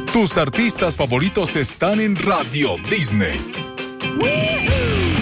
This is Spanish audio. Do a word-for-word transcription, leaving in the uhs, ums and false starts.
Tus artistas favoritos están en Radio Disney. ¡Woohoo!